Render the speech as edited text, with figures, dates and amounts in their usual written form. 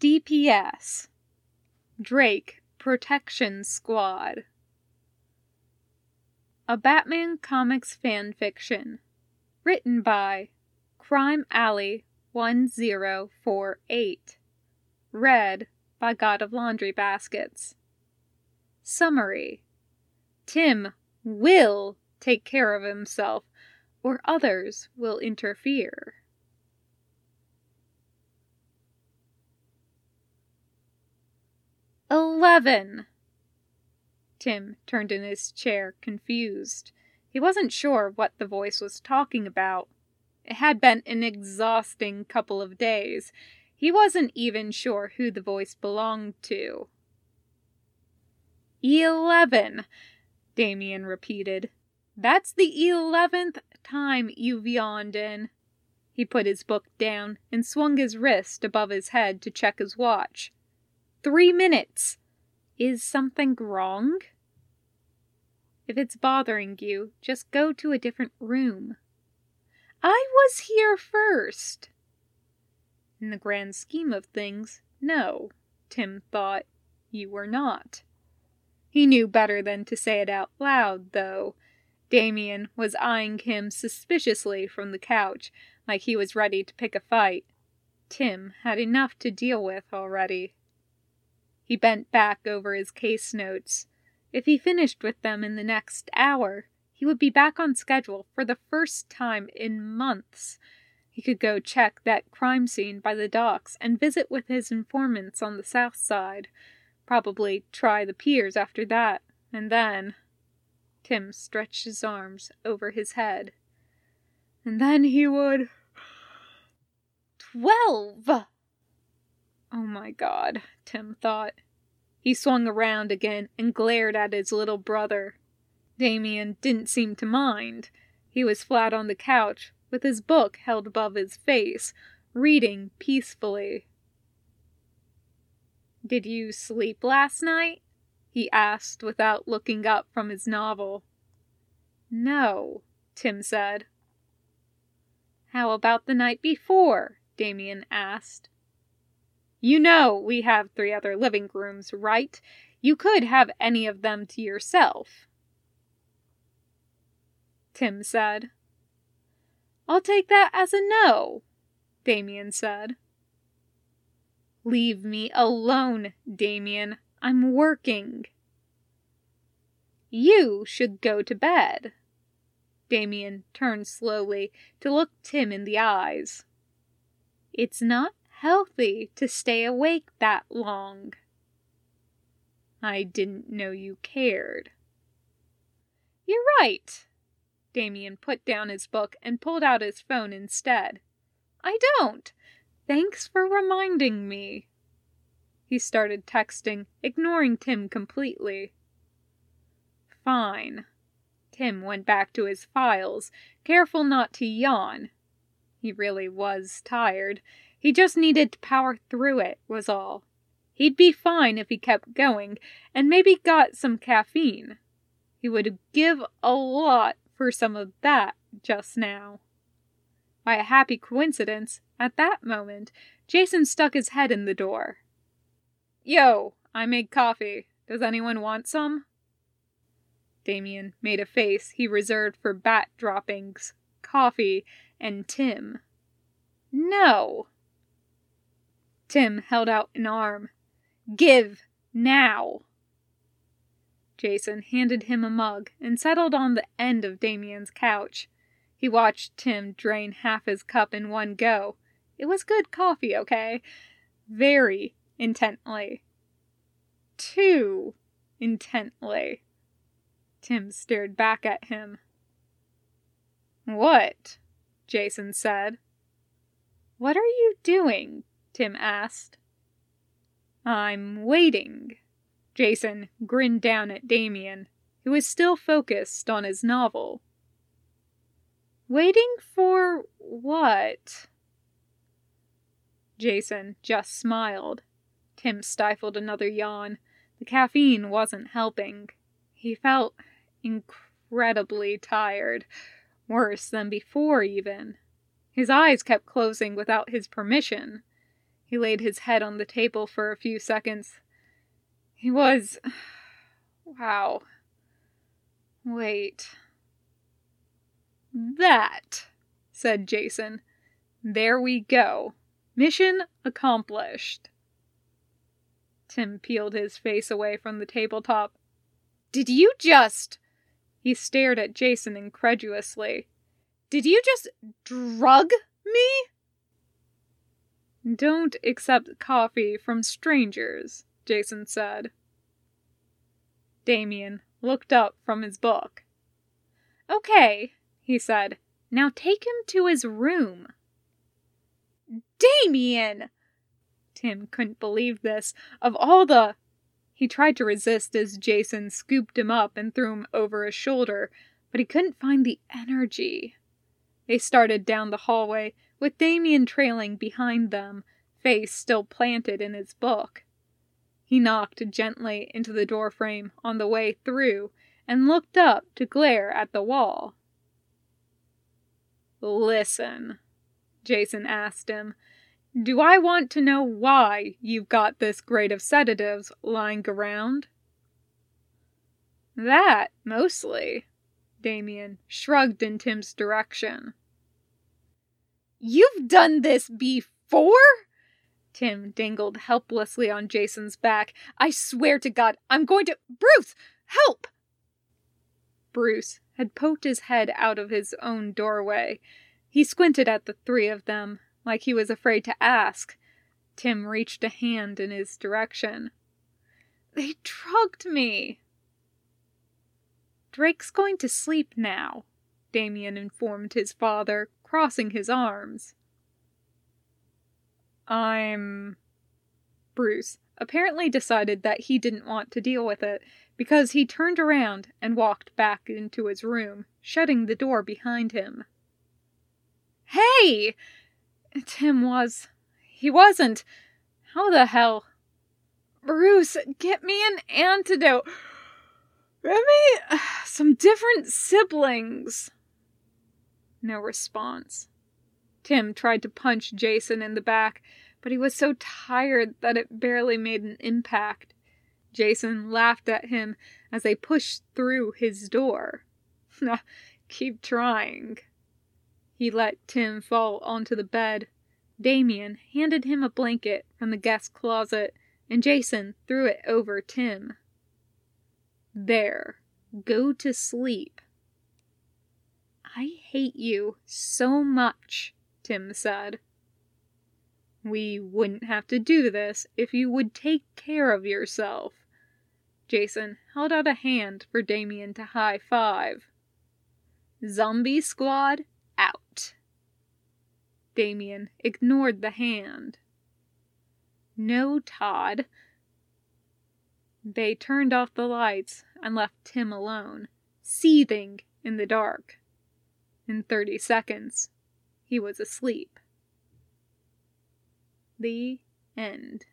DPS. Drake Protection Squad. A Batman Comics fanfiction. Written by Crime Alley 1048. Read by God of Laundry Baskets. Summary. Tim will take care of himself, or others will interfere. "11." Tim turned in his chair, confused. He wasn't sure what the voice was talking about. It had been an exhausting couple of days. He wasn't even sure who the voice belonged to. 11, Damien repeated. "That's the 11th time you've yawned in." He put his book down and swung his wrist above his head to check his watch. 3 minutes! Is something wrong? If it's bothering you, just go to a different room. I was here first. In the grand scheme of things, no, Tim thought. You were not. He knew better than to say it out loud, though. Damien was eyeing him suspiciously from the couch, like he was ready to pick a fight. Tim had enough to deal with already. He bent back over his case notes. If he finished with them in the next hour, he would be back on schedule for the first time in months. He could go check that crime scene by the docks and visit with his informants on the south side. Probably try the piers after that, and then... Tim stretched his arms over his head. And then he would... 12! Oh my God, Tim thought. He swung around again and glared at his little brother. Damien didn't seem to mind. He was flat on the couch, with his book held above his face, reading peacefully. "Did you sleep last night?" he asked without looking up from his novel. "No," Tim said. "How about the night before?" Damien asked. "You know we have 3 other living rooms, right? You could have any of them to yourself." Tim said. "I'll take that as a no," Damien said. "Leave me alone, Damien. I'm working." "You should go to bed." Damien turned slowly to look Tim in the eyes. "It's not healthy to stay awake that long." "I didn't know you cared." "You're right." Damien put down his book and pulled out his phone instead. "I don't. Thanks for reminding me." He started texting, ignoring Tim completely. Fine. Tim went back to his files, careful not to yawn. He really was tired. He just needed to power through it, was all. He'd be fine if he kept going, and maybe got some caffeine. He would give a lot for some of that just now. By a happy coincidence, at that moment, Jason stuck his head in the door. "Yo, I made coffee. Does anyone want some?" Damien made a face he reserved for bat droppings, coffee, and Tim. "No." Tim held out an arm. "Give, now." Jason handed him a mug and settled on the end of Damien's couch. He watched Tim drain half his cup in one go. It was good coffee, okay? Very intently. Too intently. Tim stared back at him. "What?" Jason said. "What are you doing?" Tim asked. "I'm waiting." Jason grinned down at Damien, who was still focused on his novel. "Waiting for what?" Jason just smiled. Tim stifled another yawn. The caffeine wasn't helping. He felt incredibly tired. Worse than before, even. His eyes kept closing without his permission. He laid his head on the table for a few seconds. He was... Wow. Wait. That, said Jason. There we go. Mission accomplished. Tim peeled his face away from the tabletop. Did you just... He stared at Jason incredulously. Did you just drug me? Don't accept coffee from strangers, Jason said. Damien looked up from his book. Okay, he said. Now take him to his room. Damien! Tim couldn't believe this. Of all the... He tried to resist as Jason scooped him up and threw him over his shoulder, but he couldn't find the energy. They started down the hallway, with Damien trailing behind them, face still planted in his book. He knocked gently into the doorframe on the way through and looked up to glare at the wall. Listen, Jason asked him, do I want to know why you've got this grade of sedatives lying around? That, mostly. Damien shrugged in Tim's direction. You've done this before? Tim dangled helplessly on Jason's back. I swear to God, I'm going to... Bruce! Help! Bruce had poked his head out of his own doorway. He squinted at the three of them, like he was afraid to ask. Tim reached a hand in his direction. They drugged me. Drake's going to sleep now, Damien informed his father, crossing his arms. Bruce apparently decided that he didn't want to deal with it, because he turned around and walked back into his room, shutting the door behind him. Hey! Tim was. He wasn't. How the hell? Bruce, get me an antidote. Get me some different siblings. No response. Tim tried to punch Jason in the back, but he was so tired that it barely made an impact. Jason laughed at him as they pushed through his door. Keep trying. He let Tim fall onto the bed. Damien handed him a blanket from the guest closet, and Jason threw it over Tim. There, go to sleep. I hate you so much, Tim said. We wouldn't have to do this if you would take care of yourself. Jason held out a hand for Damien to high-five. Zombie Squad, out. Damien ignored the hand. No, Todd. They turned off the lights and left Tim alone, seething in the dark. In 30 seconds, he was asleep. The end.